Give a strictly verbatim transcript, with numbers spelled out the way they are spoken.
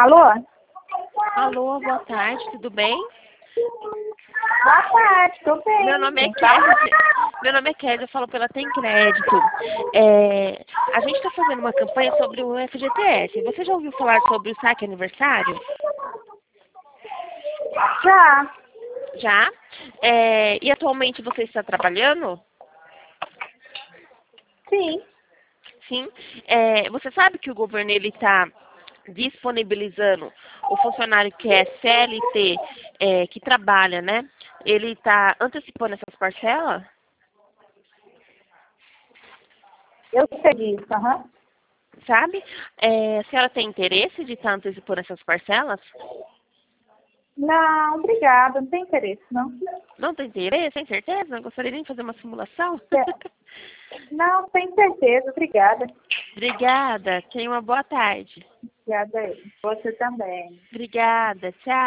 Alô? Alô, boa tarde, tudo bem? Boa tarde, tô bem. Meu nome é Kézia. Meu nome é Kézia, eu falo pela Tem Crédito. É, a gente está fazendo uma campanha sobre o F G T S. Você já ouviu falar sobre o saque aniversário? Já. Já? É, e atualmente você está trabalhando? Sim. Sim. É, você sabe que o governo ele está disponibilizando o funcionário que é C L T, é, que trabalha, né? Ele está antecipando essas parcelas? Eu sei disso, aham. Sabe? É, a senhora tem interesse de estar antecipando essas parcelas? Não, obrigada. Não tem interesse, não. Não tem interesse? Tem certeza? Gostaria de fazer uma simulação? É. Não, tem certeza. Obrigada. Obrigada. Tenha uma boa tarde. Obrigada aí. Você também. Obrigada. Tchau.